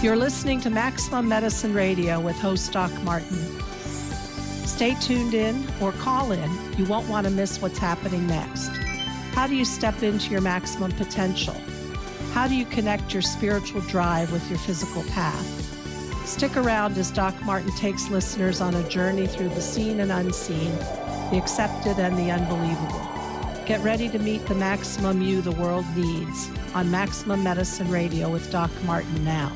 You're listening to Maximum Medicine Radio with host Doc Martin. Stay tuned in or call in. You won't want to miss what's happening next. How do you step into your maximum potential? How do you connect your spiritual drive with your physical path? Stick around as Doc Martin takes listeners on a journey through the seen and unseen, the accepted and the unbelievable. Get ready to meet the maximum you the world needs on Maximum Medicine Radio with Doc Martin now.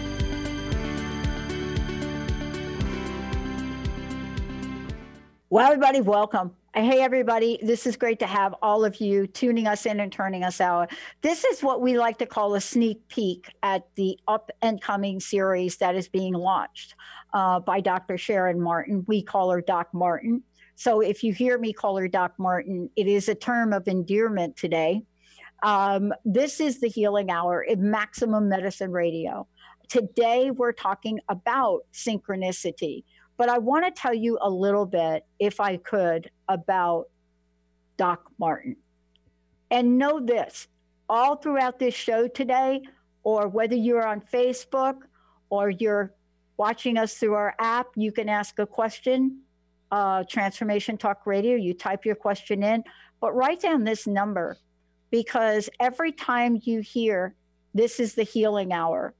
Well, everybody, welcome. Hey, everybody. This is great to have all of you tuning us in and turning us out. This is what we like to call a sneak peek at the up-and-coming series that is being launched by Dr. Sharon Martin. We call her Doc Martin. So if you hear me call her Doc Martin, it is a term of endearment today. This is the Healing Hour in Maximum Medicine Radio. Today, we're talking about synchronicity. But I want to tell you a little bit, if I could, about Doc Martin. And know this, all throughout this show today, or whether you're on Facebook or you're watching us through our app, you can ask a question, Transformation Talk Radio, you type your question in, but write down this number, because every time you hear, this is the Healing Hour,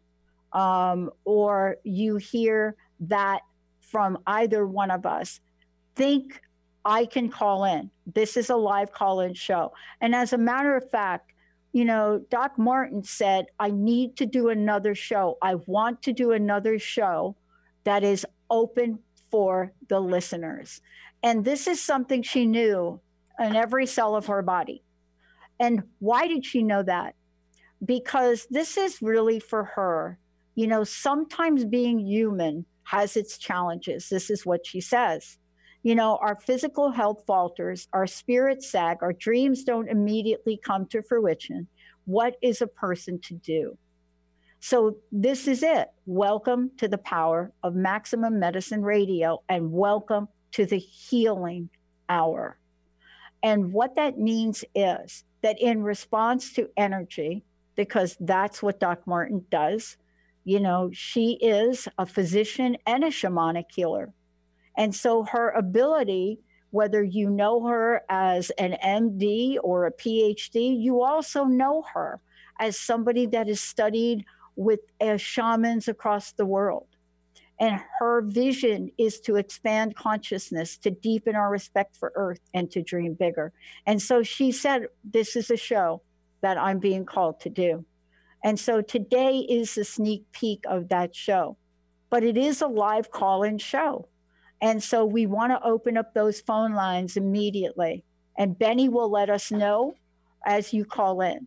or you hear that from either one of us, think I can call in. This is a live call-in show. And as a matter of fact, you know, Doc Martin said, I need to do another show. I want to do another show that is open for the listeners. And this is something she knew in every cell of her body. And why did she know that? Because this is really for her. You know, sometimes being human has its challenges. This is what she says. You know, our physical health falters, our spirits sag, our dreams don't immediately come to fruition. What is a person to do? So this is it. Welcome to the power of Maximum Medicine Radio, and welcome to the Healing Hour. And what that means is that in response to energy, because that's what Doc Martin does, you know, she is a physician and a shamanic healer. And so her ability, whether you know her as an MD or a PhD, you also know her as somebody that has studied with shamans across the world. And her vision is to expand consciousness, to deepen our respect for Earth, and to dream bigger. And so she said, this is a show that I'm being called to do. And so today is a sneak peek of that show, but it is a live call-in show. And so we want to open up those phone lines immediately. And Benny will let us know as you call in,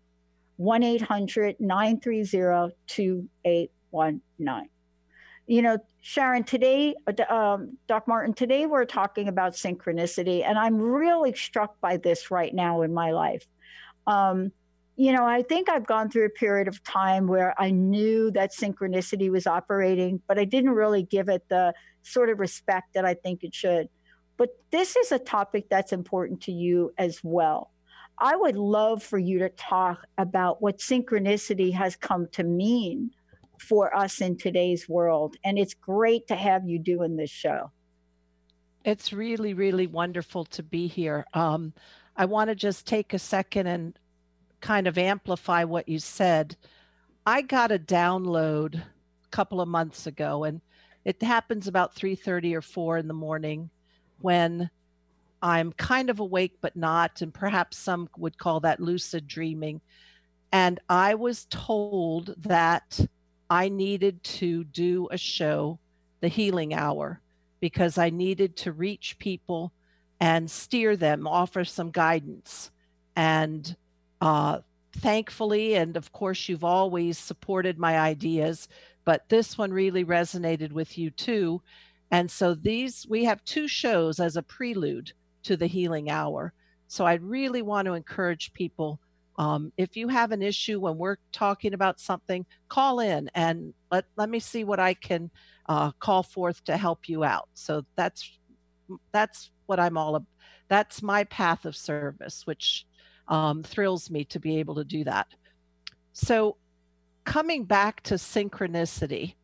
1-800-930-2819. You know, Sharon, today, Doc Martin, today we're talking about synchronicity, and I'm really struck by this right now in my life. You know, I think I've gone through a period of time where I knew that synchronicity was operating, but I didn't really give it the sort of respect that I think it should. But this is a topic that's important to you as well. I would love for you to talk about what synchronicity has come to mean for us in today's world. And it's great to have you doing this show. It's really, really wonderful to be here. I want to just take a second and kind of amplify what you said. I got a download a couple of months ago, and it happens about 3:30 or 4 in the morning when I'm kind of awake but not, and perhaps some would call that lucid dreaming. And I was told that I needed to do a show, The Healing Hour, because I needed to reach people and steer them, offer some guidance. And thankfully, and of course, you've always supported my ideas, but this one really resonated with you too. And so we have 2 shows as a prelude to the Healing Hour. So I really want to encourage people, if you have an issue when we're talking about something, call in and let me see what I can call forth to help you out. So that's what I'm all about. That's my path of service, which thrills me to be able to do that. So coming back to synchronicity,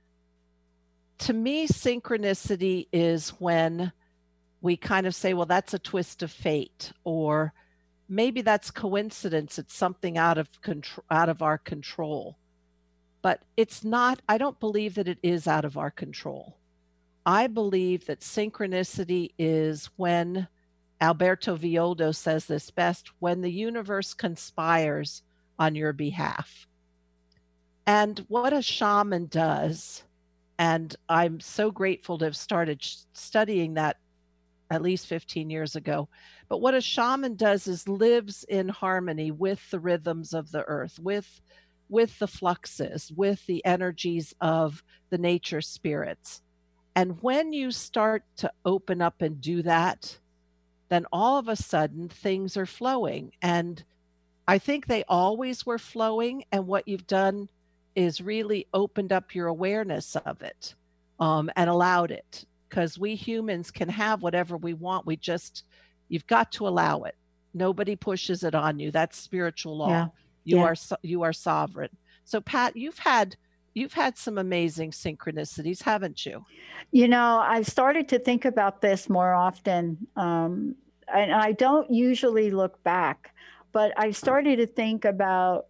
to me, synchronicity is when we kind of say, well, that's a twist of fate, or maybe that's coincidence. It's something out of control, out of our control. But it's not, I don't believe that it is out of our control. I believe that synchronicity is when, Alberto Villoldo says this best, when the universe conspires on your behalf. And what a shaman does, and I'm so grateful to have started studying that at least 15 years ago. But what a shaman does is lives in harmony with the rhythms of the earth, with the fluxes, with the energies of the nature spirits. And when you start to open up and do that, then all of a sudden things are flowing. And I think they always were flowing. And what you've done is really opened up your awareness of it, and allowed it. Because we humans can have whatever we want. You've got to allow it. Nobody pushes it on you. That's spiritual law. Yeah. You are sovereign. So Pat, you've had some amazing synchronicities, haven't you? I've started to think about this more often. And I don't usually look back, but I started to think about,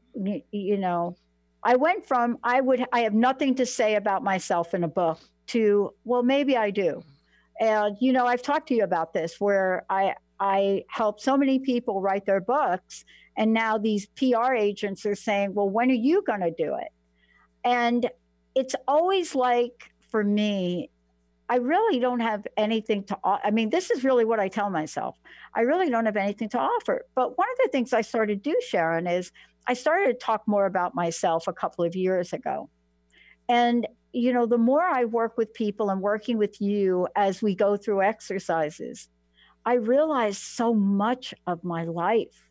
I went from, I have nothing to say about myself in a book to, well, maybe I do. And, I've talked to you about this where I help so many people write their books. And now these PR agents are saying, well, when are you going to do it? And it's always like, for me, I really don't have anything to I mean, this is really what I tell myself. I really don't have anything to offer. But one of the things I started to do, Sharon, is I started to talk more about myself a couple of years ago. And, the more I work with people and working with you as we go through exercises, I realize so much of my life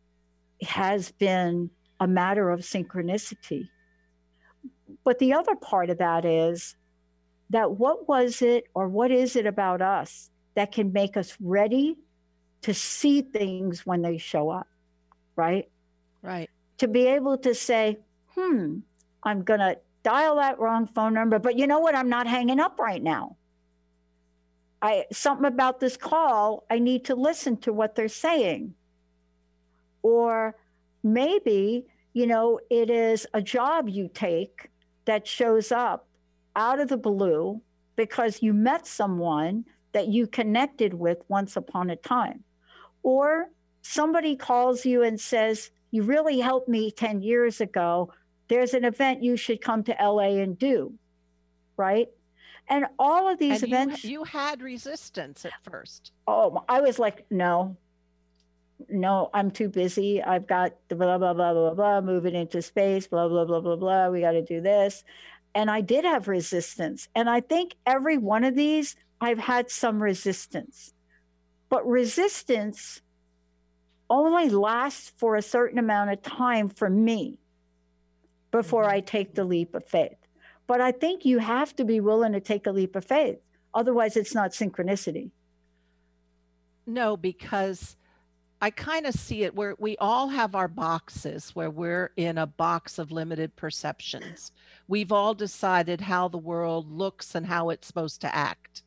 has been a matter of synchronicity. But the other part of that is that what was it or what is it about us that can make us ready to see things when they show up, right? Right. To be able to say, I'm going to dial that wrong phone number, but you know what? I'm not hanging up right now. Something about this call, I need to listen to what they're saying. Or maybe, it is a job you take that shows up out of the blue because you met someone that you connected with once upon a time. Or somebody calls you and says, you really helped me 10 years ago. There's an event you should come to LA and do, right? And all of these events. You had resistance at first. Oh, I was like, no, I'm too busy. I've got the blah, blah, blah, blah, blah, moving into space, blah, blah, blah, blah, blah. We got to do this. And I did have resistance. And I think every one of these, I've had some resistance. But resistance only lasts for a certain amount of time for me before I take the leap of faith. But I think you have to be willing to take a leap of faith. Otherwise, it's not synchronicity. No, because I kind of see it where we all have our boxes where we're in a box of limited perceptions. We've all decided how the world looks and how it's supposed to act.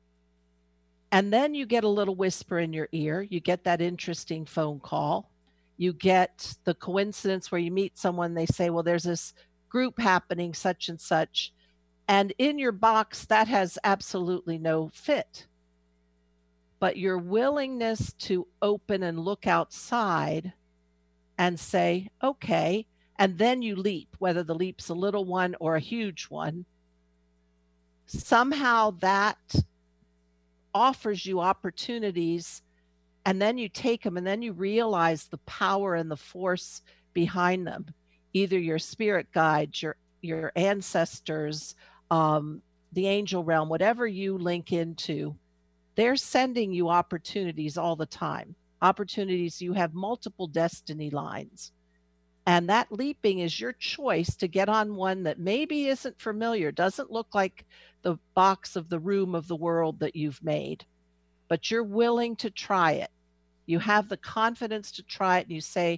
And then you get a little whisper in your ear. You get that interesting phone call. You get the coincidence where you meet someone, they say, well, there's this group happening, such and such. And in your box, that has absolutely no fit. But your willingness to open and look outside and say, okay, and then you leap, whether the leap's a little one or a huge one, somehow that offers you opportunities, and then you take them and then you realize the power and the force behind them, either your spirit guides, your ancestors, the angel realm, whatever you link into. They're sending you opportunities all the time. Opportunities, you have multiple destiny lines. And that leaping is your choice to get on one that maybe isn't familiar, doesn't look like the box of the room of the world that you've made, but you're willing to try it. You have the confidence to try it, and you say,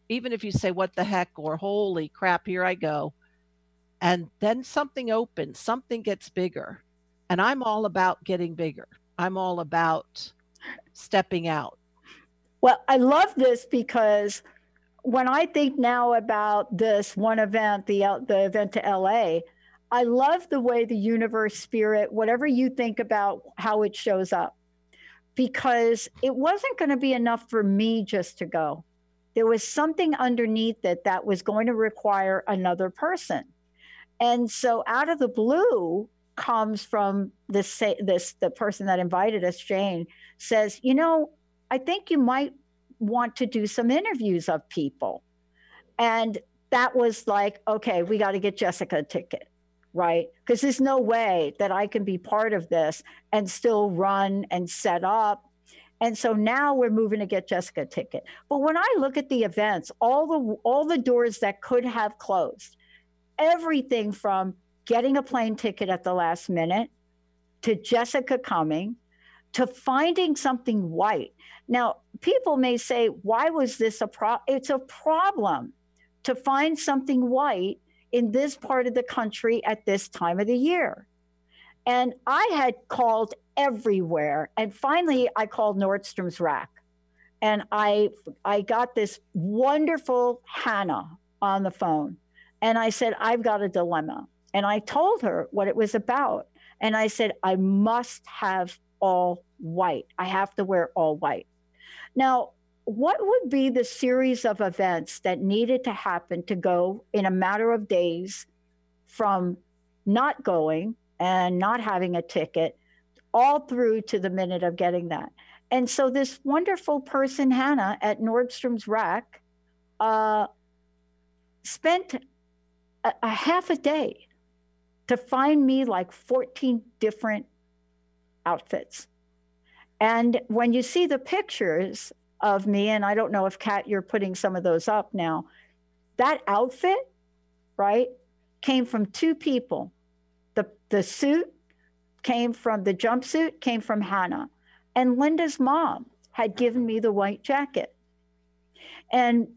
even if you say, what the heck, or holy crap, here I go. And then something opens, something gets bigger. And I'm all about getting bigger. I'm all about stepping out. Well, I love this because when I think now about this one event, the event to LA, I love the way the universe, spirit, whatever you think about how it shows up, because it wasn't going to be enough for me just to go. There was something underneath it that was going to require another person. And so out of the blue comes from the person that invited us, Jane, says, I think you might want to do some interviews of people. And that was like, okay, we got to get Jessica a ticket, right? Because there's no way that I can be part of this and still run and set up. And so now we're moving to get Jessica a ticket. But when I look at the events, all the doors that could have closed, everything from getting a plane ticket at the last minute to Jessica coming to finding something white. Now, people may say, why was this a problem? It's a problem to find something white in this part of the country at this time of the year. And I had called everywhere. And finally, I called Nordstrom's Rack. And I got this wonderful Hannah on the phone. And I said, I've got a dilemma. And I told her what it was about. And I said, I must have all white. I have to wear all white. Now, what would be the series of events that needed to happen to go in a matter of days from not going and not having a ticket all through to the minute of getting that? And so this wonderful person, Hannah, at Nordstrom's Rack, spent a half a day to find me like 14 different outfits. And when you see the pictures of me, and I don't know if Kat, you're putting some of those up now, that outfit, right, came from two people. The suit came from, the jumpsuit came from Hannah. And Linda's mom had given me the white jacket. And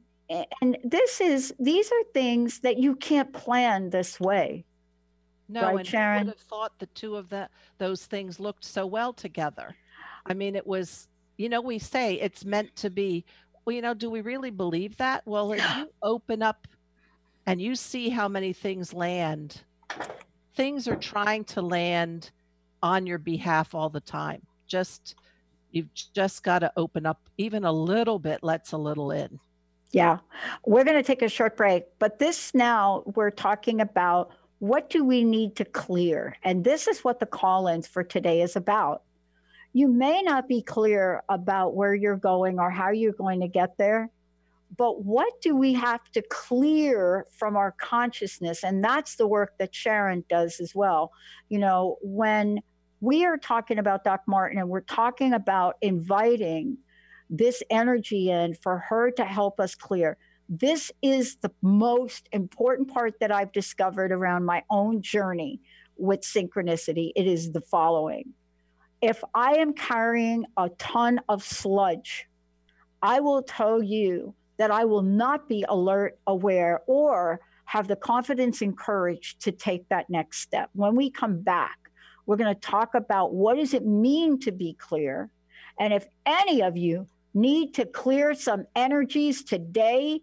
these are things that you can't plan this way. No, right, and Sharon? who would have thought the two of those things looked so well together? I mean, it was, we say it's meant to be. Well, do we really believe that? Well, if you open up and you see how many things land, things are trying to land on your behalf all the time. You've just got to open up even a little bit, lets a little in. Yeah, we're going to take a short break, but this now we're talking about what do we need to clear? And this is what the call-ins for today is about. You may not be clear about where you're going or how you're going to get there, but what do we have to clear from our consciousness? And that's the work that Sharon does as well. When we are talking about Doc Martin and we're talking about inviting this energy in for her to help us clear, this is the most important part that I've discovered around my own journey with synchronicity. It is the following. If I am carrying a ton of sludge, I will tell you that I will not be alert, aware, or have the confidence and courage to take that next step. When we come back, we're going to talk about what does it mean to be clear. And if any of you need to clear some energies today,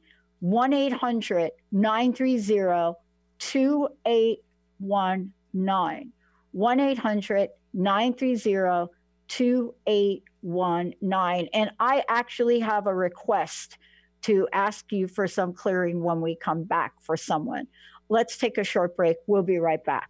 1-800-930-2819. 1-800-930-2819. And I actually have a request to ask you for some clearing when we come back for someone. Let's take a short break. We'll be right back.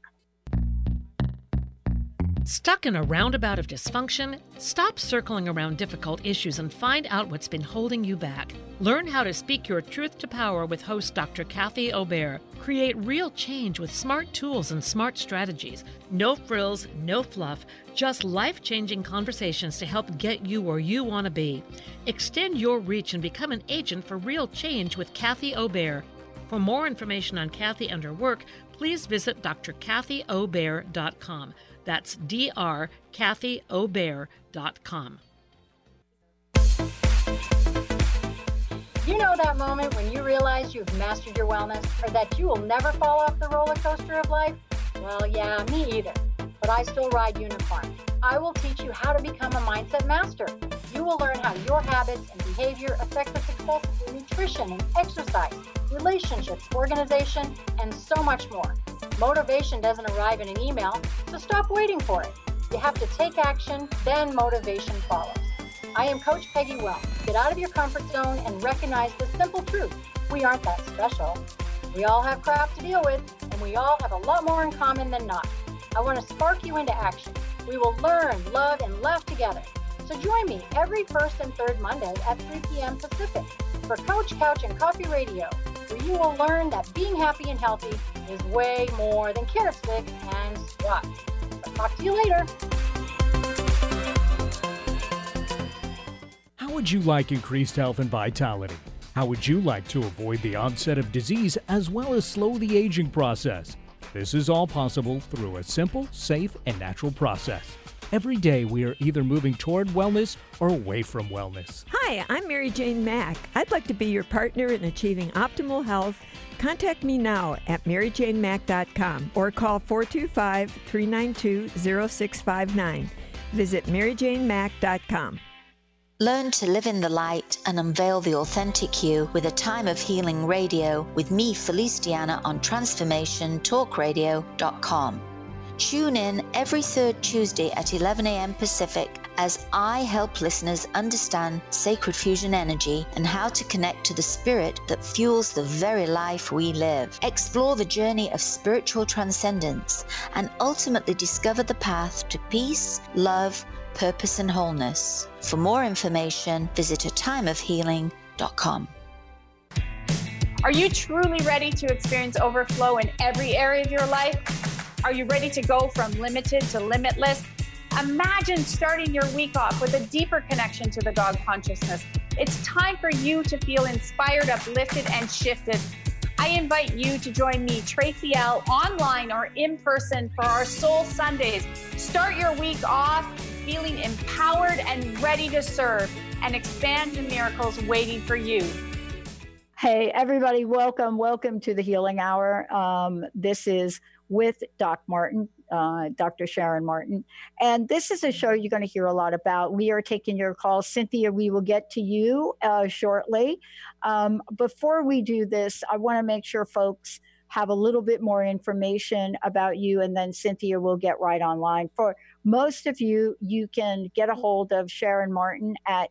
Stuck in a roundabout of dysfunction? Stop circling around difficult issues and find out what's been holding you back. Learn how to speak your truth to power with host Dr. Kathy Obear. Create real change with smart tools and smart strategies. No frills, no fluff, just life-changing conversations to help get you where you want to be. Extend your reach and become an agent for real change with Kathy Obear. For more information on Kathy and her work, please visit drkathyobear.com. That's drkathyobear.com. You know that moment when you realize you've mastered your wellness or that you will never fall off the roller coaster of life? Well, yeah, me either. But I still ride Unicorn. I will teach you how to become a mindset master. You will learn how your habits and behavior affect the success of your nutrition and exercise, relationships, organization, and so much more. Motivation doesn't arrive in an email, so stop waiting for it. You have to take action, then motivation follows. I am Coach Peggy Well. Get out of your comfort zone and recognize the simple truth. We aren't that special. We all have crap to deal with, and we all have a lot more in common than not. I want to spark you into action. We will learn, love, and laugh together. So join me every first and third Monday at 3 p.m. Pacific for Coach Couch and Coffee Radio, where you will learn that being happy and healthy is way more than carrot sticks and squats. I'll talk to you later. How would you like increased health and vitality? How would you like to avoid the onset of disease as well as slow the aging process? This is all possible through a simple, safe, and natural process. Every day we are either moving toward wellness or away from wellness. Hi, I'm Mary Jane Mack. I'd like to be your partner in achieving optimal health. Contact me now at maryjanemack.com or call 425-392-0659. Visit maryjanemack.com. Learn to live in the light and unveil the authentic you with A Time of Healing Radio with me, Felice Diana, on transformationtalkradio.com. Tune in every third Tuesday at 11 a.m. Pacific as I help listeners understand sacred fusion energy and how to connect to the spirit that fuels the very life we live. Explore the journey of spiritual transcendence and ultimately discover the path to peace, love, purpose, and wholeness. For more information, visit atimeofhealing.com. Are you truly ready to experience overflow in every area of your life? Are you ready to go from limited to limitless? Imagine starting your week off with a deeper connection to the God consciousness. It's time for you to feel inspired, uplifted, and shifted. I invite you to join me, Tracy L., online or in person for our Soul Sundays. Start your week off feeling empowered and ready to serve and expand the miracles waiting for you. Hey, everybody, welcome to the Healing Hour. This is with Dr. Sharon Martin. And this is a show you're going to hear a lot about. We are taking your calls. Cynthia, we will get to you shortly. Before we do this, I want to make sure folks have a little bit more information about you, and then Cynthia will get right online. For most of you, you can get a hold of Sharon Martin at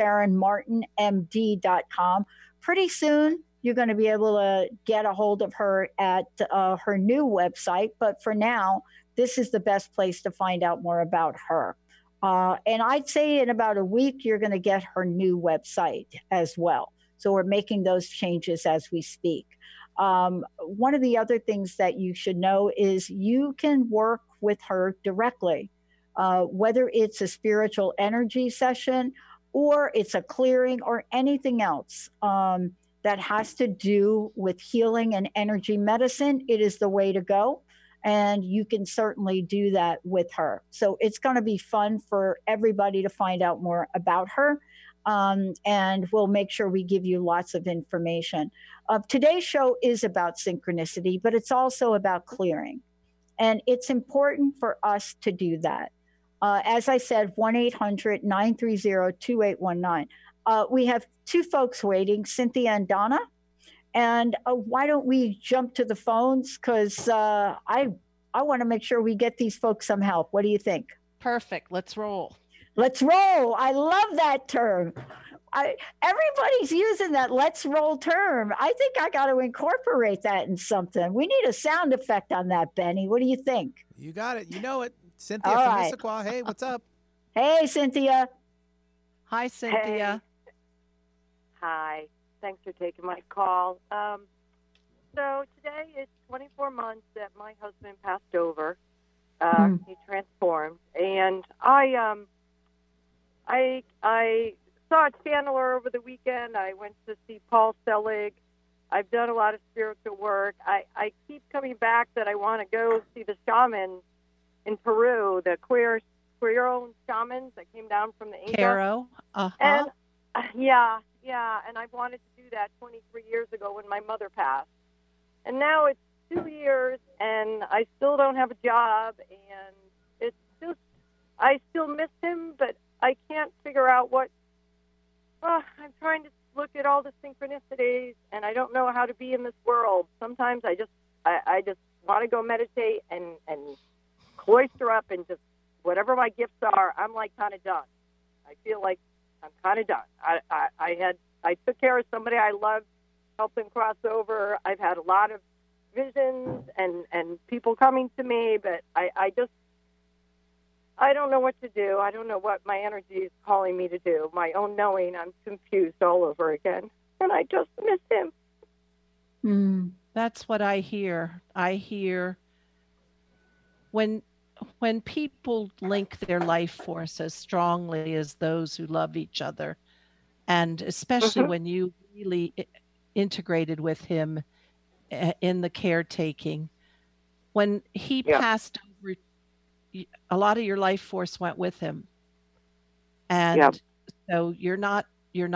SharonMartinMD.com. Pretty soon, you're going to be able to get a hold of her at her new website. But for now, this is the best place to find out more about her. And I'd say in about a week, you're going to get her new website as well. So we're making those changes as we speak. One of the other things that you should know is you can work with her directly, whether it's a spiritual energy session or it's a clearing or anything else that has to do with healing and energy medicine. It is the way to go. And you can certainly do that with her. So it's going to be fun for everybody to find out more about her. And we'll make sure we give you lots of information. Today's show is about synchronicity, but it's also about clearing. And it's important for us to do that. As I said, 1-800-930-2819. We have two folks waiting, Cynthia and Donna. And why don't we jump to the phones? Because I want to make sure we get these folks some help. What do you think? Perfect. Let's roll. Let's roll. I love that term. Everybody's using that let's roll term. I think I got to incorporate that in something. We need a sound effect on that, Benny. What do you think? You got it. You know it. Cynthia from Issaquah. Hey, what's up? Hey, Cynthia. Hi, Cynthia. Hey. Hi. Thanks for taking my call. So today is 24 months that my husband passed over. He transformed, and I saw Chandler over the weekend. I went to see Paul Selig. I've done a lot of spiritual work. I keep coming back that I want to go see the shamans in Peru, the Quero shamans that came down from the Inca. Quero, And yeah, Yeah, and I wanted to do that 23 years ago when my mother passed. And now it's 2 years, and I still don't have a job, and it's just, I still miss him, but I can't figure out what, I'm trying to look at all the synchronicities, and I don't know how to be in this world. Sometimes I just want to go meditate and cloister up and just, whatever my gifts are, I'm like kind of done. I feel like I'm kind of done. I took care of somebody I loved, helped them cross over. I've had a lot of visions and people coming to me, but I don't know what to do. I don't know what my energy is calling me to do. My own knowing, I'm confused all over again. And I just miss him. That's what I hear. I hear when people link their life force as strongly as those who love each other, and especially when you really integrated with him in the caretaking, when he passed over, a lot of your life force went with him. And so you're not,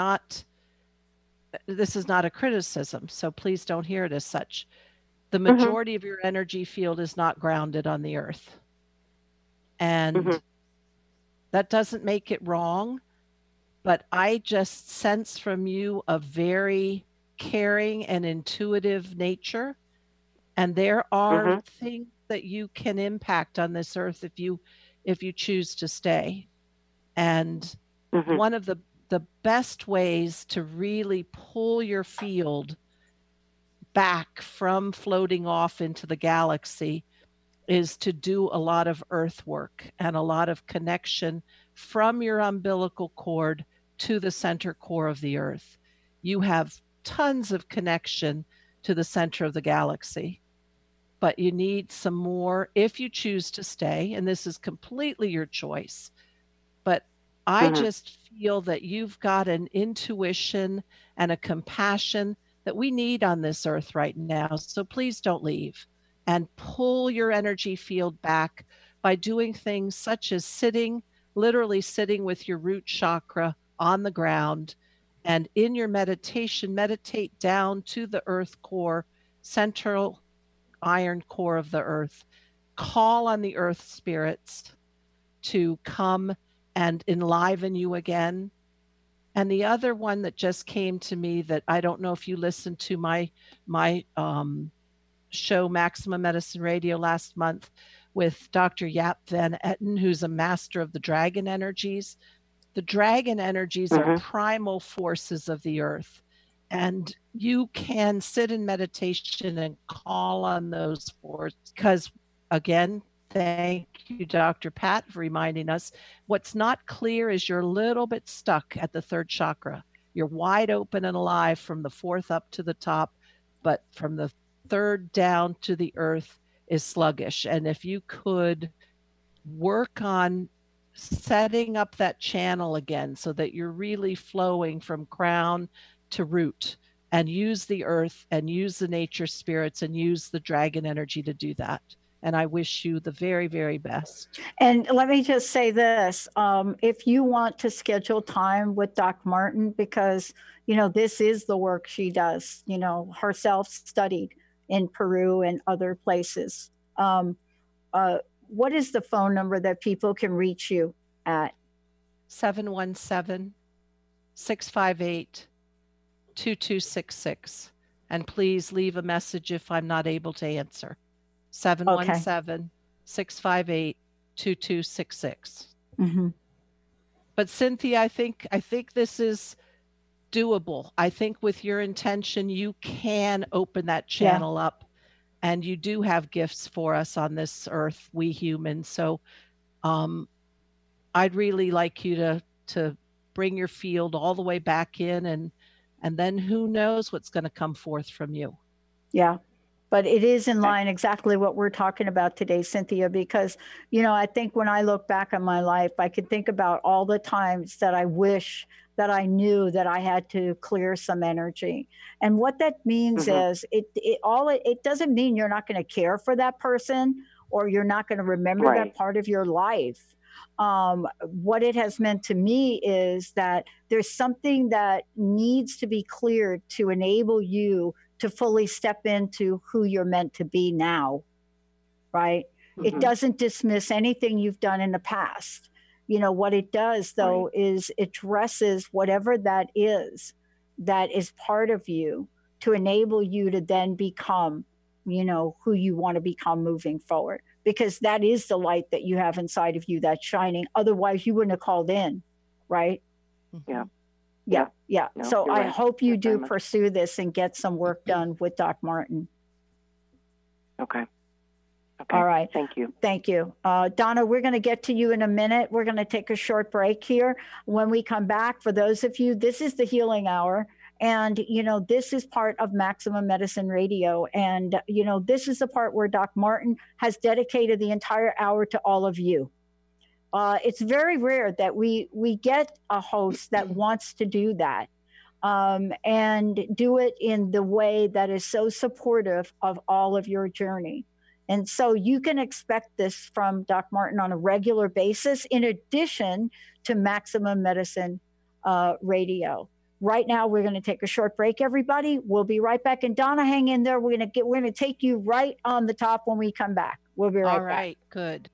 this is not a criticism, so please don't hear it as such. The majority of your energy field is not grounded on the earth. And that doesn't make it wrong, but I just sense from you a very caring and intuitive nature. And there are things that you can impact on this earth if you choose to stay. And one of the best ways to really pull your field back from floating off into the galaxy is to do a lot of earth work and a lot of connection from your umbilical cord to the center core of the earth. You have tons of connection to the center of the galaxy, but you need some more if you choose to stay, and this is completely your choice. But I just feel that you've got an intuition and a compassion that we need on this earth right now. So please don't leave, and pull your energy field back by doing things such as literally sitting with your root chakra on the ground, and in your meditation, meditate down to the earth core, central iron core of the earth. Call on the earth spirits to come and enliven you again. And the other one that just came to me, that I don't know if you listened to my show, Maximum Medicine Radio, last month with Dr. Jaap Van Etten, who's a master of the dragon energies. The dragon energies are primal forces of the earth. And you can sit in meditation and call on those forces because, again, thank you, Dr. Pat, for reminding us. What's not clear is you're a little bit stuck at the third chakra. You're wide open and alive from the fourth up to the top, but from the third down to the earth is sluggish. And if you could work on setting up that channel again so that you're really flowing from crown to root, and use the earth and use the nature spirits and use the dragon energy to do that. And I wish you the very, very best. And let me just say this, if you want to schedule time with Doc Martin, because, this is the work she does, herself studied in Peru and other places. What is the phone number that people can reach you at? 717-658-2266. And please leave a message if I'm not able to answer. 717-658-2266. But Cynthia, I think this is doable. I think with your intention, you can open that channel up, and you do have gifts for us on this earth, we humans. So I'd really like you to bring your field all the way back in, and then who knows what's going to come forth from you. Yeah. But it is in line exactly what we're talking about today, Cynthia, because, I think when I look back on my life, I can think about all the times that I wish that I knew that I had to clear some energy. And what that means is it doesn't mean you're not going to care for that person or you're not going to remember that part of your life. What it has meant to me is that there's something that needs to be cleared to enable you to fully step into who you're meant to be now, right? It doesn't dismiss anything you've done in the past. What it does, though, is it addresses whatever that is part of you to enable you to then become, who you want to become moving forward. Because that is the light that you have inside of you that's shining. Otherwise, you wouldn't have called in, right? Yeah. No, so I hope you do pursue this and get some work done with Doc Martin. Okay. All right. Thank you. Thank you. Donna, we're going to get to you in a minute. We're going to take a short break here. When we come back, for those of you, this is the Healing Hour. And, this is part of Maximum Medicine Radio. And, this is the part where Doc Martin has dedicated the entire hour to all of you. It's very rare that we get a host that wants to do that and do it in the way that is so supportive of all of your journey. And so you can expect this from Doc Martin on a regular basis, in addition to Maximum Medicine Radio. Right now, we're going to take a short break, everybody. We'll be right back. And Donna, hang in there. We're going to take you right on the top when we come back. We'll be right back. All right, good.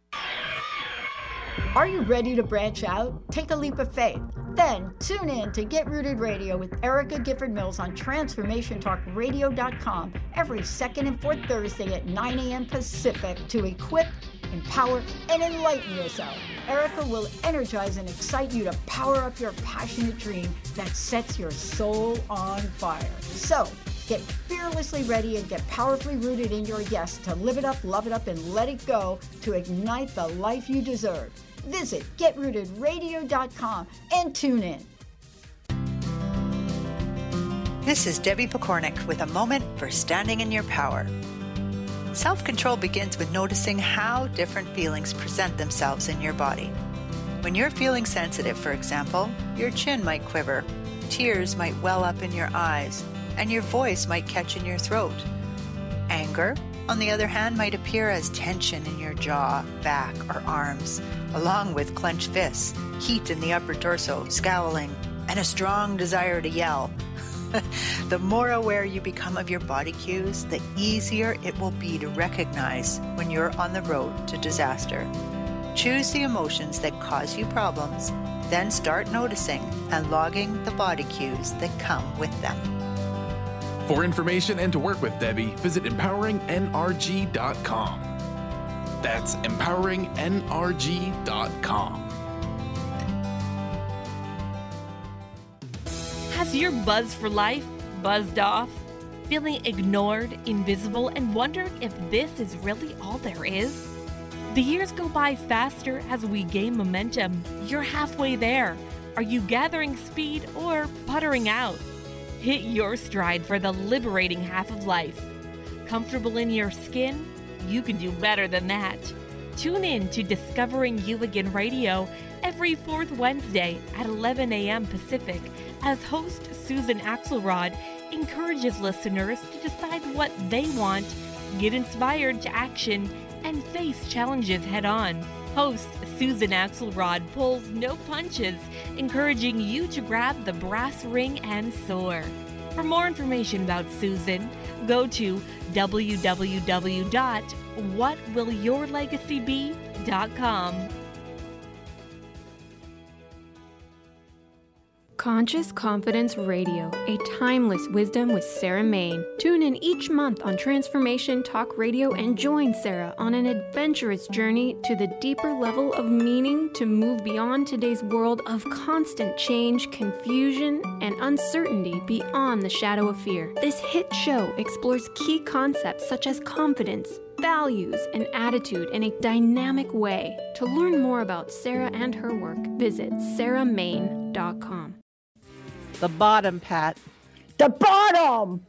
Are you ready to branch out? Take a leap of faith. Then tune in to Get Rooted Radio with Erica Gifford Mills on TransformationTalkRadio.com every second and fourth Thursday at 9 a.m. Pacific to equip, empower, and enlighten yourself. Erica will energize and excite you to power up your passionate dream that sets your soul on fire. So, get fearlessly ready and get powerfully rooted in your yes to live it up, love it up, and let it go to ignite the life you deserve. Visit GetRootedRadio.com and tune in. This is Debbie Pokornik with a moment for standing in your power. Self-control begins with noticing how different feelings present themselves in your body. When you're feeling sensitive, for example, your chin might quiver, tears might well up in your eyes, and your voice might catch in your throat. Anger, on the other hand, might appear as tension in your jaw, back, or arms, along with clenched fists, heat in the upper torso, scowling, and a strong desire to yell. The more aware you become of your body cues, the easier it will be to recognize when you're on the road to disaster. Choose the emotions that cause you problems, then start noticing and logging the body cues that come with them. For information and to work with Debbie, visit empoweringnrg.com. That's empoweringnrg.com. Has your buzz for life buzzed off? Feeling ignored, invisible, and wondering if this is really all there is? The years go by faster as we gain momentum. You're halfway there. Are you gathering speed or puttering out? Hit your stride for the liberating half of life. Comfortable in your skin? You can do better than that. Tune in to Discovering You Again Radio every fourth Wednesday at 11 a.m. Pacific as host Susan Axelrod encourages listeners to decide what they want, get inspired to action, and face challenges head on. Host Susan Axelrod pulls no punches, encouraging you to grab the brass ring and soar. For more information about Susan, go to www.whatwillyourlegacybe.com. Conscious Confidence Radio, a timeless wisdom with Sarah Main. Tune in each month on Transformation Talk Radio and join Sarah on an adventurous journey to the deeper level of meaning to move beyond today's world of constant change, confusion, and uncertainty beyond the shadow of fear. This hit show explores key concepts such as confidence, values, and attitude in a dynamic way. To learn more about Sarah and her work, visit sarahmain.com. The bottom, Pat. The bottom!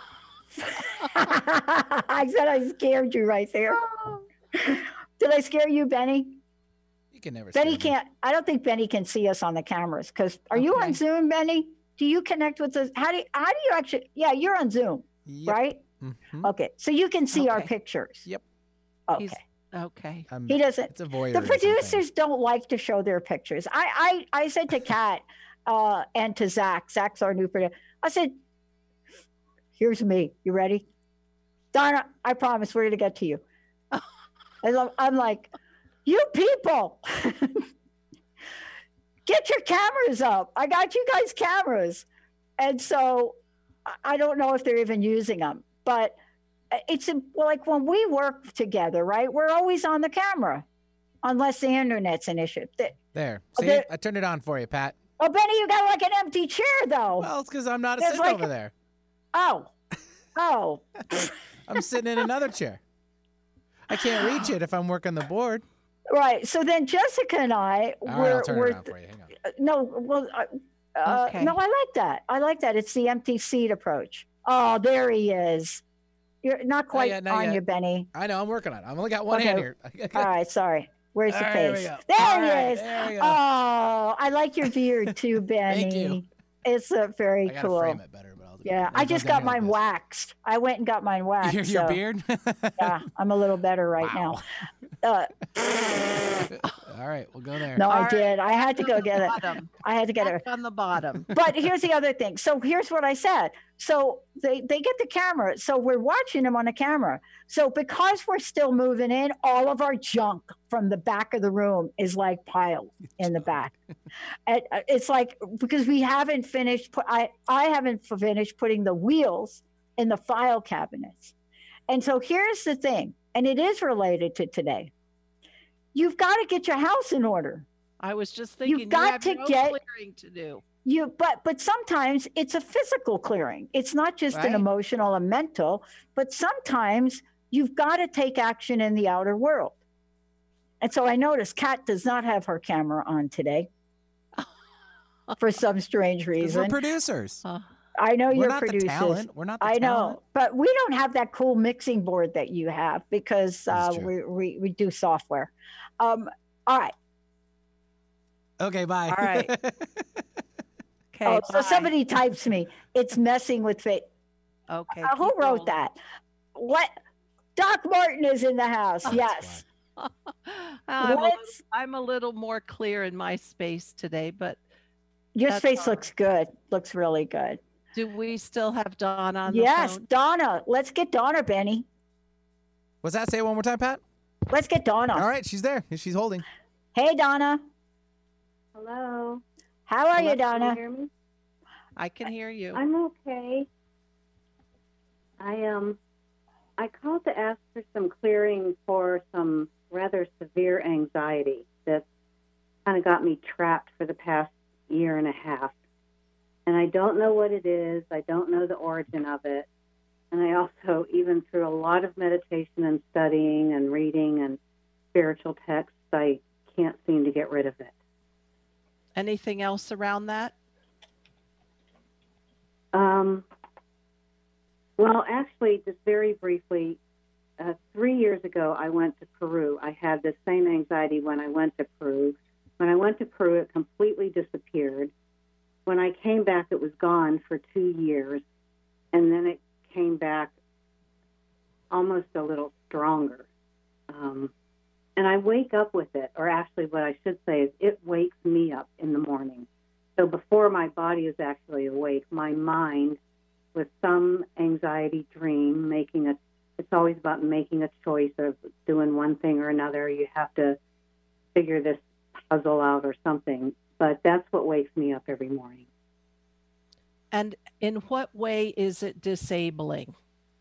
I said I scared you right there. Did I scare you, Benny? You can never Benny can't. I don't think Benny can see us on the cameras because are you on Zoom, Benny? Do you connect with us? How do you actually? Yeah, you're on Zoom, right? Mm-hmm. Okay, so you can see our pictures. Yep. Okay. Okay. He doesn't. It's a voyeurism The producers thing. don't like to show their pictures. I said to Kat and to Zach's our new producer, I said, here's me. You ready? Donna, I promise we're going to get to you. And I'm like, you people, get your cameras up. I got you guys cameras. And so I don't know if they're even using them, but it's like when we work together, right? We're always on the camera, unless the internet's an issue. There. See, I turned it on for you, Pat. Oh, Benny, you got like an empty chair, though. Well, it's because I'm not sitting over there. Oh. I'm sitting in another chair. I can't reach it if I'm working the board. Right. So then Jessica and I I'll turn it on for you. Hang on. No, well, Okay. no, I like that. I like that. It's the empty seat approach. Oh, there he is. You're not quite Not yet. you, Benny. I know. I'm working on it. I've only got one hand here. All right. Sorry. Where's the All right, here we face? go. There All he right, is. there we go. Oh, I like your beard too, Benny. Thank you. It's very I gotta cool. frame it better, but Yeah, I just got mine waxed. I went and got mine waxed. Your so, beard? Yeah, I'm a little better right now. All right, we'll go there. No, I did. I had to go get it. I had to get it on the bottom. But here's the other thing. So here's what I said. So they get the camera. So we're watching them on the camera. So because we're still moving in, all of our junk from the back of the room is like piled in the back. And it's like, because we haven't finished, I haven't finished putting the wheels in the file cabinets. And so here's the thing, and it is related to today. You've got to get your house in order. I was just thinking You've got to get clearing to do. But sometimes it's a physical clearing. It's not just an emotional and mental, but sometimes you've got to take action in the outer world. And so I noticed Kat does not have her camera on today for some strange reason. We're producers. I know We're you're not producers. the talent. We're not the I know, talent. but we don't have that cool mixing board that you have because we do software. All right. Okay, bye. All right. Okay. Oh, so somebody types me. It's messing with fate. Okay. Who wrote that? What? Doc Martin is in the house. Yes. I'm a little more clear in my space today, but your that's space all looks good. Looks really good. Do we still have Donna on the Yes, phone? Donna. Let's get Donna, Benny. What's that? Say it one more time, Pat. Let's get Donna. All right, she's there. She's holding. Hey, Donna. Hello. How are you, Donna? Can you hear me? I can hear you. I'm okay. I called to ask for some clearing for some rather severe anxiety that kind of got me trapped for the past year and a half. And I don't know what it is. I don't know the origin of it. And I also, even through a lot of meditation and studying and reading and spiritual texts, I can't seem to get rid of it. Anything else around that? Well, actually, just very briefly, 3 years ago, I went to Peru. I had the same anxiety when I went to Peru. When I went to Peru, it completely disappeared. When I came back, it was gone for 2 years, and then it came back almost a little stronger. And I wake up with it, or actually what I should say is it wakes me up in the morning. So before my body is actually awake, my mind, with some anxiety dream, it's always about making a choice of doing one thing or another. You have to figure this puzzle out or something. But that's what wakes me up every morning. And in what way is it disabling?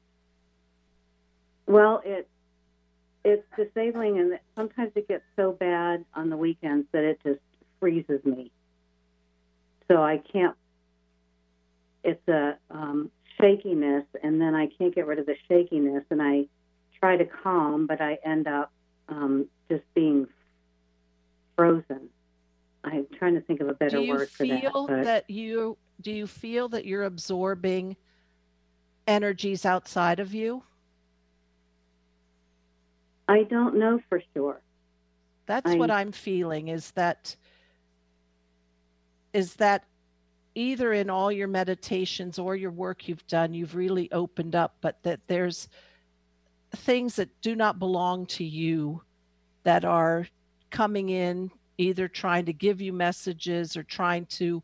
Well, it's disabling, and sometimes it gets so bad on the weekends that it just freezes me. So I can't, it's a shakiness, and then I can't get rid of the shakiness, and I try to calm, but I end up just being frozen. I'm trying to think of a better word for that. Do you feel that you're absorbing energies outside of you? I don't know for sure. That's what I'm feeling, is that either in all your meditations or your work you've done, you've really opened up, but that there's things that do not belong to you that are coming in, either trying to give you messages or trying to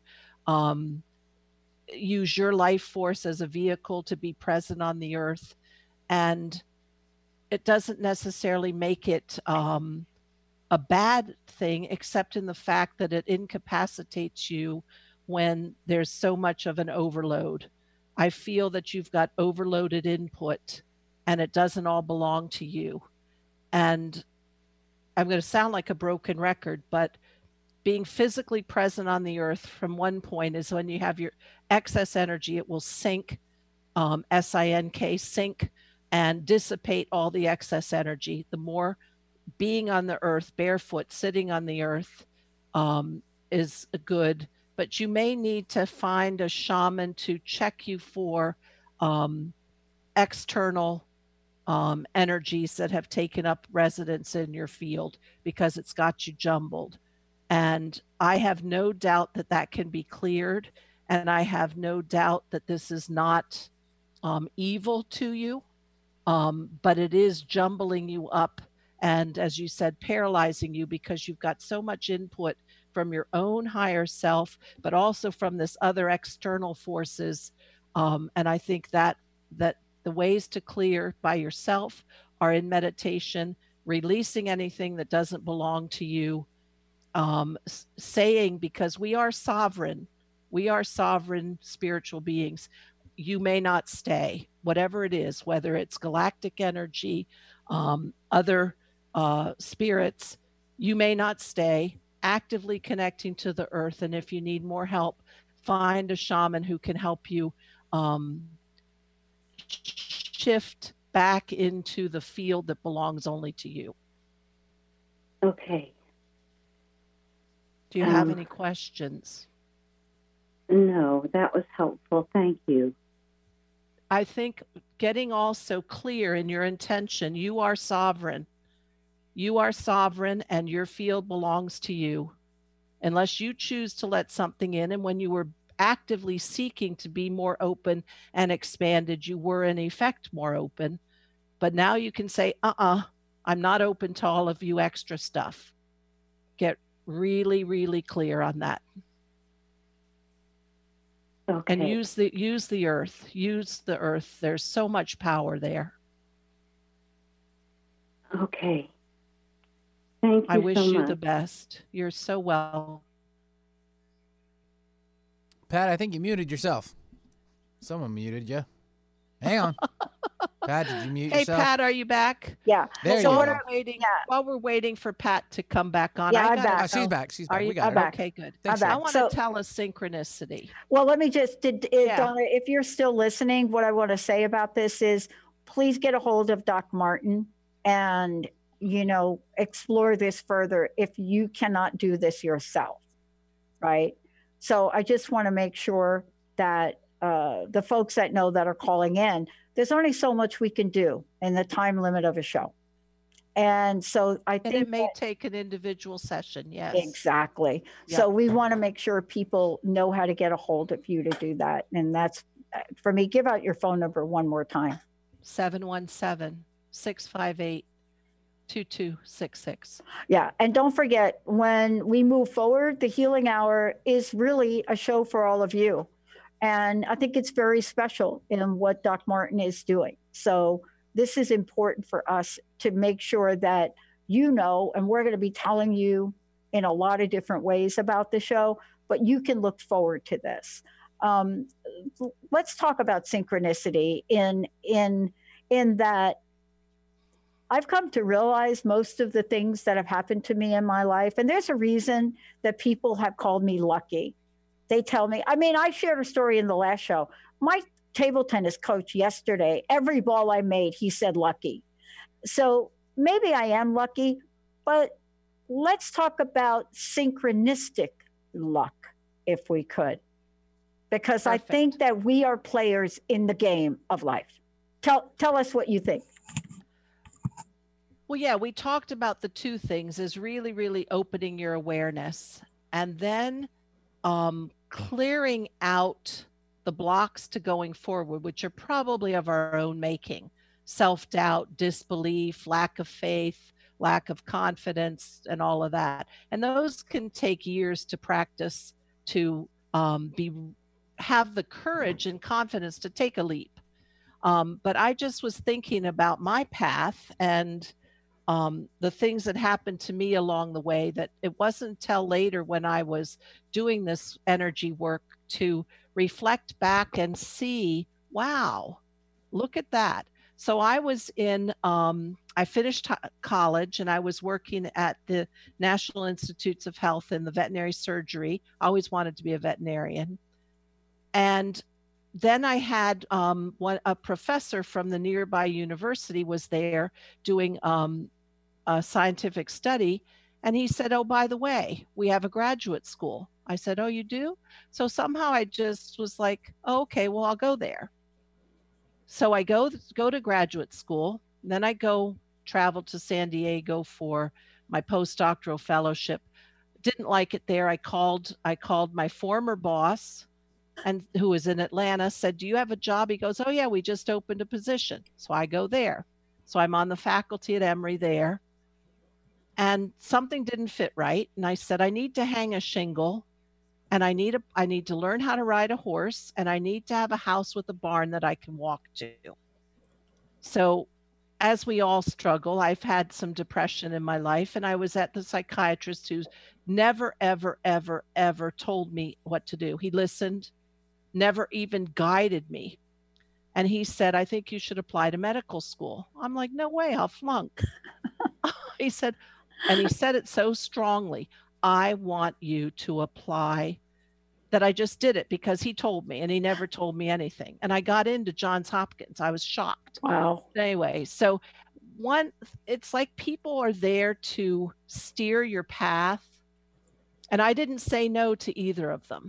use your life force as a vehicle to be present on the earth. And it doesn't necessarily make it a bad thing, except in the fact that it incapacitates you when there's so much of an overload. I feel that you've got overloaded input and it doesn't all belong to you. And I'm going to sound like a broken record, but being physically present on the earth from one point is when you have your excess energy, it will sink, S-I-N-K, sink, and dissipate all the excess energy. The more being on the earth, barefoot, sitting on the earth is good, but you may need to find a shaman to check you for external energies that have taken up residence in your field, because it's got you jumbled. And I have no doubt that that can be cleared. And I have no doubt that this is not evil to you, but it is jumbling you up. And as you said, paralyzing you, because you've got so much input from your own higher self, but also from this other external forces. And I think that the ways to clear by yourself are in meditation, releasing anything that doesn't belong to you, saying, because we are sovereign spiritual beings, you may not stay, whatever it is, whether it's galactic energy, other spirits, you may not stay, actively connecting to the earth. And if you need more help, find a shaman who can help you shift back into the field that belongs only to you. Okay. Do you have any questions? No, that was helpful. Thank you. I think getting also clear in your intention, you are sovereign. You are sovereign and your field belongs to you, unless you choose to let something in. And when you were actively seeking to be more open and expanded, you were in effect more open. But now you can say, I'm not open to all of you extra stuff. Get really, really clear on that. Okay. And use the earth. Use the earth. There's so much power there. Okay. Thank you. I wish so you much. the best. You're so well. Pat, I think you muted yourself. Someone muted you. Hang on. Pat, did you mute Hey, yourself? Pat, are you back? Yeah. There so you while go. we're waiting, while we're waiting for Pat to come back on, Yeah, I I'm gotta back. Oh, she's back. She's Are back. you We got her. back. Okay, good. Thanks, I'm I back. want So- to tell a synchronicity. Well, let me just, Yeah. Donna, if you're still listening, what I want to say about this is please get a hold of Doc Martin and, explore this further if you cannot do this yourself, right? So I just want to make sure that the folks that know that are calling in, there's only so much we can do in the time limit of a show. And so I And think it may take an individual session, yes. exactly. Yeah. So we want to make sure people know how to get a hold of you to do that. And that's, for me, give out your phone number one more time. 717-658-2266. Yeah. And don't forget, when we move forward, the Healing Hour is really a show for all of you. And I think it's very special in what Doc Martin is doing. So this is important for us to make sure that and we're going to be telling you in a lot of different ways about the show, but you can look forward to this. Let's talk about synchronicity in that I've come to realize most of the things that have happened to me in my life, and there's a reason that people have called me lucky. They tell me, I shared a story in the last show. My table tennis coach yesterday, every ball I made, he said lucky. So maybe I am lucky, but let's talk about synchronistic luck, if we could, because Perfect. I think that we are players in the game of life. Tell us what you think. Well, yeah, we talked about the two things is really, really opening your awareness and then clearing out the blocks to going forward, which are probably of our own making. self-doubt, disbelief, lack of faith, lack of confidence, and all of that. And those can take years to practice to have the courage and confidence to take a leap. But I just was thinking about my path and the things that happened to me along the way, that it wasn't until later when I was doing this energy work to reflect back and see, wow, look at that. So I was I finished college and I was working at the National Institutes of Health in the veterinary surgery. I always wanted to be a veterinarian. And then I had a professor from the nearby university was there doing a scientific study. And he said, oh, by the way, we have a graduate school. I said, oh, you do? So somehow I just was like, oh, okay, well, I'll go there. So I go to graduate school. Then I travel to San Diego for my postdoctoral fellowship. Didn't like it there. I called my former boss, and who was in Atlanta, said, do you have a job? He goes, oh yeah, we just opened a position. So I go there. So I'm on the faculty at Emory there. And something didn't fit right. And I said, I need to hang a shingle, and I need to learn how to ride a horse, and I need to have a house with a barn that I can walk to. So as we all struggle, I've had some depression in my life, and I was at the psychiatrist who never, ever, ever, ever told me what to do. He listened, never even guided me. And he said, I think you should apply to medical school. I'm like, no way, I'll flunk. He said, and he said it so strongly, I want you to apply, that I just did it because he told me, and he never told me anything. And I got into Johns Hopkins. I was shocked. Wow. Anyway, so it's like people are there to steer your path. And I didn't say no to either of them.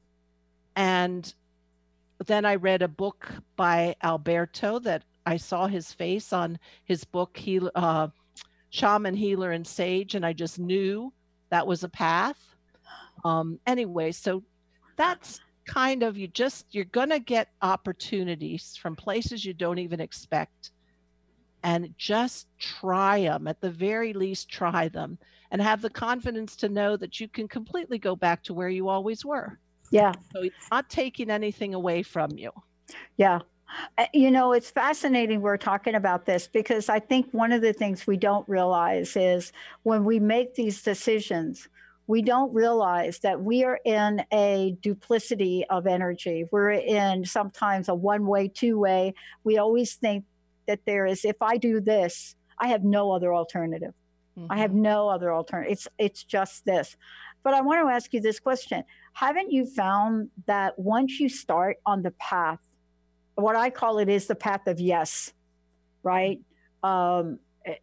And then I read a book by Alberto that I saw his face on his book, Shaman, Healer, and Sage, and I just knew that was a path. Anyway, so that's kind of, you're going to get opportunities from places you don't even expect, and just try them. At the very least, try them, and have the confidence to know that you can completely go back to where you always were. Yeah. So it's not taking anything away from you. Yeah. It's fascinating we're talking about this, because I think one of the things we don't realize is when we make these decisions, we don't realize that we are in a duplicity of energy. We're in sometimes a one-way, two-way. We always think that there is, if I do this, I have no other alternative. Mm-hmm. I have no other alternative. It's just this. But I want to ask you this question. Haven't you found that once you start on the path, what I call it is the path of yes, right? There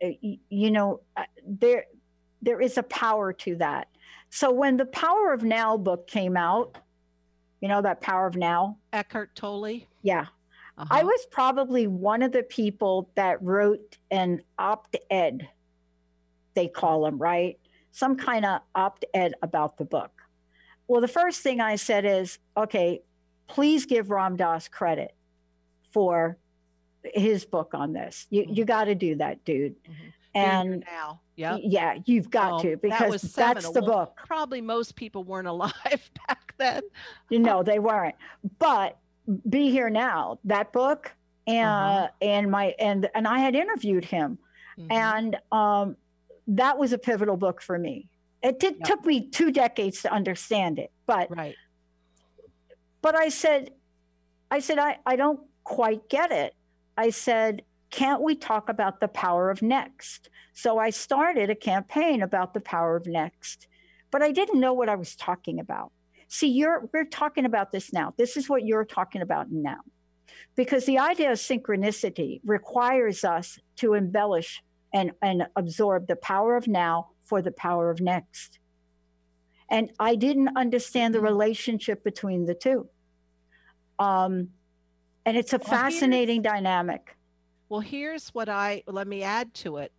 is a power to that. So when the Power of Now book came out, that Power of Now? Eckhart Tolle? Yeah. Uh-huh. I was probably one of the people that wrote an opt-ed, they call them, right? Some kind of opt-ed about the book. Well, the first thing I said is, okay, please give Ram Dass credit for his book on this. You got to do that, dude. Mm-hmm. And now, yep. Yeah, you've got to, because that's the book. Probably most people weren't alive back then. They weren't. But Be Here Now, that book, and I had interviewed him, mm-hmm. and that was a pivotal book for me. It took me 2 decades to understand it, but right. But I said I don't quite get it. I said, can't we talk about the power of next? So I started a campaign about the power of next, but I didn't know what I was talking about. See, we're talking about this now. This is what you're talking about now, because the idea of synchronicity requires us to embellish and absorb the power of now for the power of next. And I didn't understand the relationship between the two. And it's a fascinating dynamic. Well, here's what let me add to it.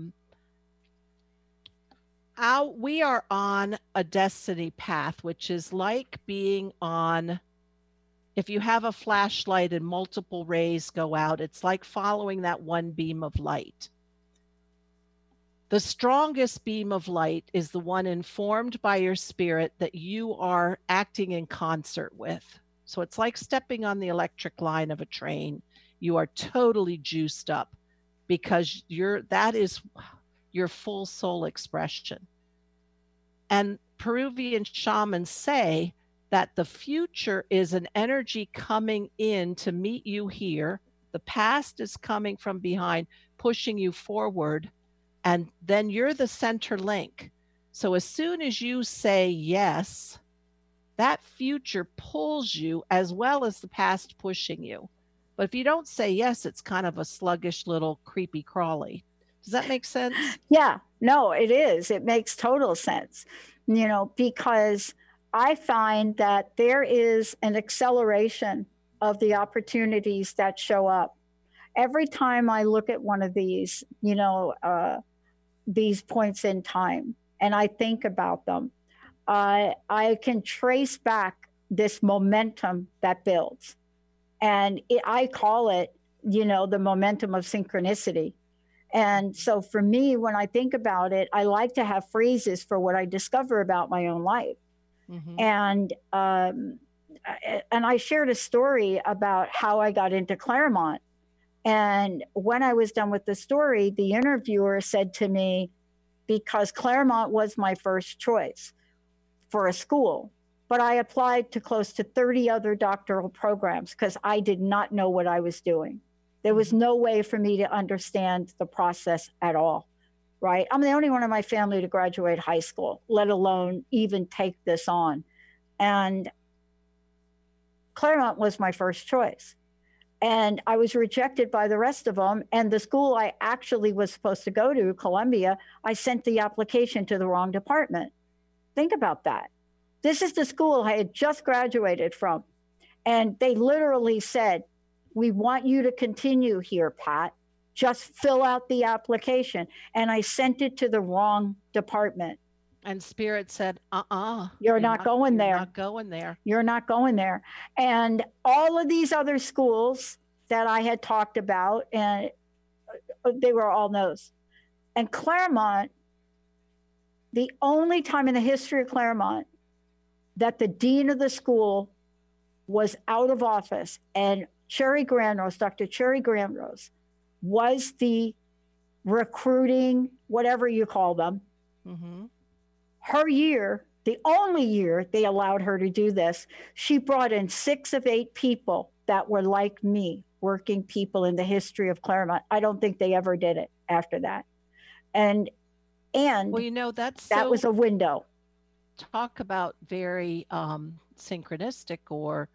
We are on a destiny path, which is like being on if you have a flashlight and multiple rays go out, it's like following that one beam of light. The strongest beam of light is the one informed by your spirit that you are acting in concert with. So it's like stepping on the electric line of a train. You are totally juiced up because that is your full soul expression. And Peruvian shamans say that the future is an energy coming in to meet you here. The past is coming from behind, pushing you forward. And then you're the center link. So as soon as you say yes, that future pulls you as well as the past pushing you. But if you don't say yes, it's kind of a sluggish little creepy crawly. Does that make sense? Yeah, no, it is. It makes total sense, because I find that there is an acceleration of the opportunities that show up. Every time I look at one of these, these points in time, and I think about them, I can trace back this momentum that builds. And I call it, the momentum of synchronicity. And so for me, when I think about it, I like to have phrases for what I discover about my own life. Mm-hmm. And I shared a story about how I got into Claremont. And when I was done with the story, the interviewer said to me, because Claremont was my first choice for a school, but I applied to close to 30 other doctoral programs because I did not know what I was doing. There was no way for me to understand the process at all, right? I'm the only one in my family to graduate high school, let alone even take this on. And Claremont was my first choice. And I was rejected by the rest of them. And the school I actually was supposed to go to, Columbia, I sent the application to the wrong department. Think about that. This is the school I had just graduated from. And they literally said, we want you to continue here, Pat. Just fill out the application. And I sent it to the wrong department. And Spirit said, You're not going there. You're not going there. You're not going there. And all of these other schools that I had talked about, and they were all no's. And Claremont, the only time in the history of Claremont that the dean of the school was out of office, and Cherry Gramrose, Dr. Cherry Gramrose, was the recruiting, whatever you call them. Mm-hmm. Her year, the only year they allowed her to do this, she brought in 6 of 8 people that were like me, working people in the history of Claremont. I don't think they ever did it after that. And well, that was a window. Talk about very synchronistic, or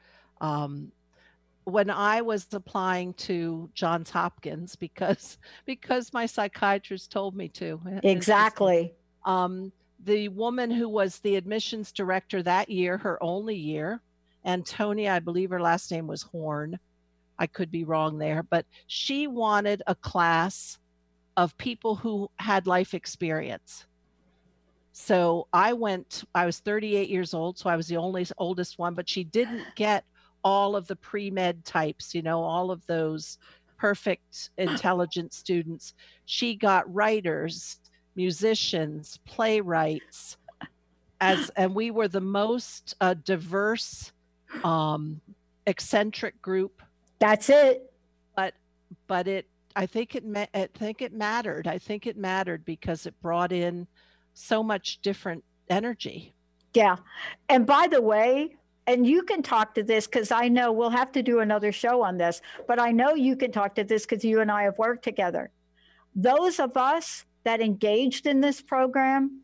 when I was applying to Johns Hopkins because my psychiatrist told me to. Exactly. The woman who was the admissions director that year, her only year, Antonia, I believe her last name was Horn. I could be wrong there, but she wanted a class of people who had life experience. So I was 38 years old, so I was the oldest one, but she didn't get all of the pre-med types, all of those perfect, intelligent students. She got writers, musicians, playwrights, and we were the most diverse, eccentric group. That's it. But I think it mattered. I think it mattered because it brought in so much different energy. Yeah. And by the way, and you can talk to this because I know we'll have to do another show on this, but I know you can talk to this because you and I have worked together. Those of us that engaged in this program,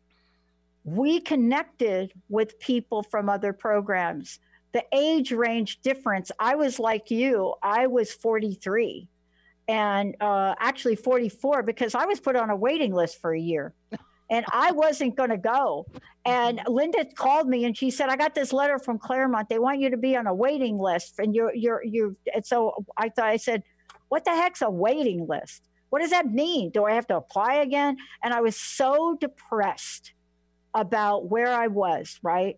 we connected with people from other programs. The age range difference, I was like you, I was 43 and actually 44 because I was put on a waiting list for a year and I wasn't going to go. And Linda called me and she said, I got this letter from Claremont. They want you to be on a waiting list. And and so I said, what the heck's a waiting list? What does that mean? Do I have to apply again? And I was so depressed about where I was, right?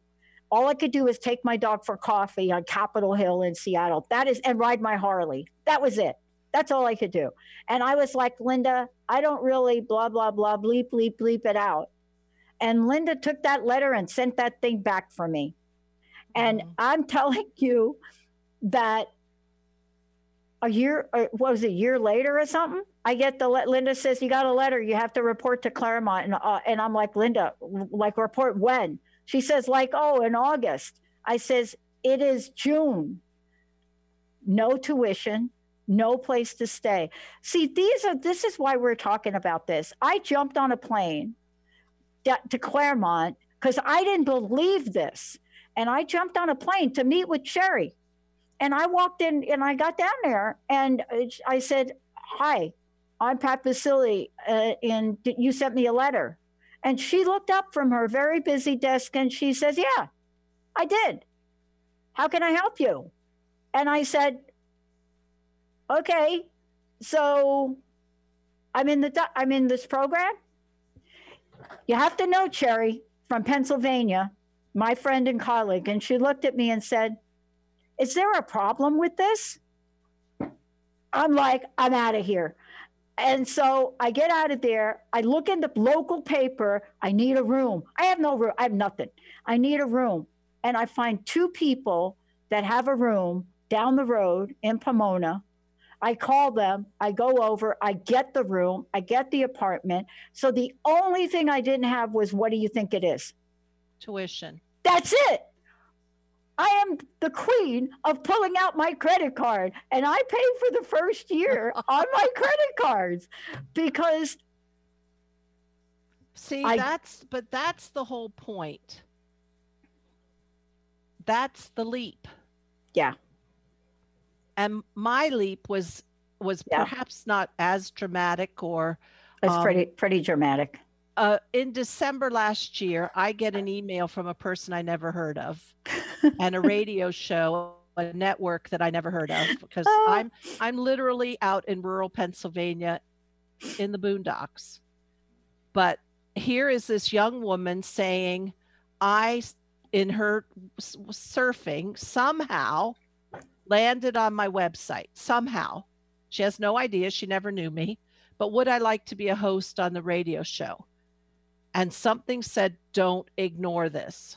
All I could do was take my dog for coffee on Capitol Hill in Seattle. And ride my Harley. That was it. That's all I could do. And I was like, Linda, I don't really blah, blah, blah, bleep, bleep, bleep it out. And Linda took that letter and sent that thing back for me. And I'm telling you that a year later or something, I get Linda says, you got a letter, you have to report to Claremont. And I'm like, Linda, like, report when? She says, like, oh, in August. I says, it is June. No tuition, no place to stay. See, this is why we're talking about this. I jumped on a plane to Claremont because I didn't believe this. And I jumped on a plane to meet with Sherry. And I walked in and I got down there and I said, hi, I'm Pat Basile, and you sent me a letter. And she looked up from her very busy desk and she says, yeah, I did. How can I help you? And I said, okay, so I'm in this program. You have to know, Cherry, from Pennsylvania, my friend and colleague. And she looked at me and said, is there a problem with this? I'm like, I'm out of here. And so I get out of there. I look in the local paper. I need a room. I have no room. I have nothing. I need a room. And I find 2 people that have a room down the road in Pomona. I call them. I go over. I get the room. I get the apartment. So the only thing I didn't have was, what do you think it is? Tuition. That's it. I am the queen of pulling out my credit card, and I pay for the first year on my credit cards because. See, that's the whole point. That's the leap. Yeah. And my leap was perhaps not as dramatic or. It's pretty dramatic. In December last year, I get an email from a person I never heard of and a radio show, a network that I never heard of, because I'm literally out in rural Pennsylvania in the boondocks. But here is this young woman saying, in her surfing, somehow landed on my website. Somehow. She has no idea. She never knew me. But would I like to be a host on the radio show? And something said, don't ignore this.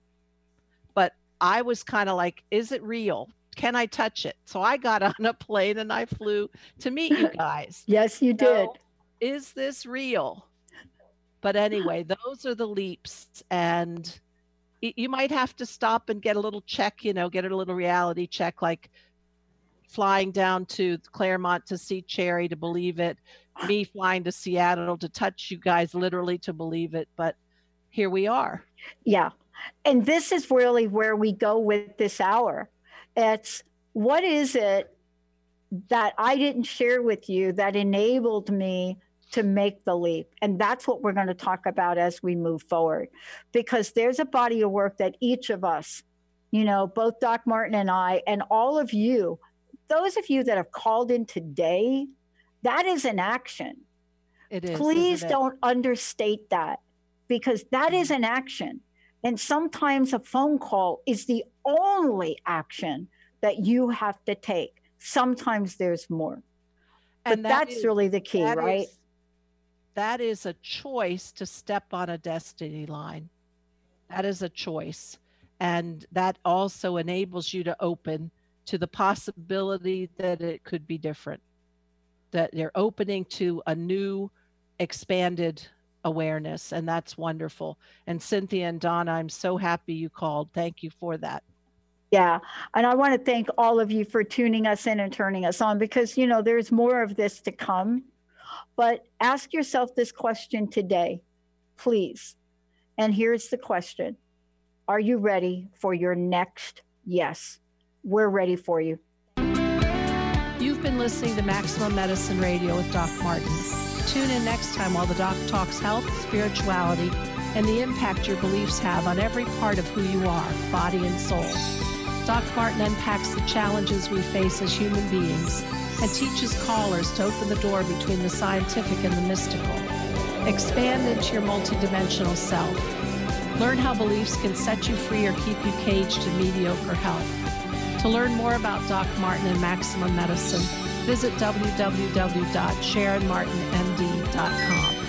But I was kind of like, is it real? Can I touch it? So I got on a plane and I flew to meet you guys. Yes, you did. Is this real? But anyway, those are the leaps. And you might have to stop and get a little check, get a little reality check, like flying down to Claremont to see Cherry to believe it, me flying to Seattle to touch you guys literally to believe it. But here we are. Yeah. And this is really where we go with this hour. It's, what is it that I didn't share with you that enabled me to make the leap? And that's what we're going to talk about as we move forward, because there's a body of work that each of us, both Doc Martin and I, and all of you, those of you that have called in today, that is an action. It is. Please don't understate that, because that is an action. And sometimes a phone call is the only action that you have to take. Sometimes there's more. But that's really the key, right? That is a choice to step on a destiny line. That is a choice. And that also enables you to open to the possibility that it could be different, that you're opening to a new expanded awareness. And that's wonderful. And Cynthia and Donna, I'm so happy you called. Thank you for that. Yeah. And I want to thank all of you for tuning us in and turning us on, because, there's more of this to come. But ask yourself this question today, please. And here's the question. Are you ready for your next yes? We're ready for you. You've been listening to Maximum Medicine Radio with Doc Martin. Tune in next time while the doc talks health, spirituality, and the impact your beliefs have on every part of who you are, body and soul. Doc Martin unpacks the challenges we face as human beings and teaches callers to open the door between the scientific and the mystical. Expand into your multidimensional self. Learn how beliefs can set you free or keep you caged in mediocre health. To learn more about Doc Martin and Maximum Medicine, visit www.sharonmartinmd.com.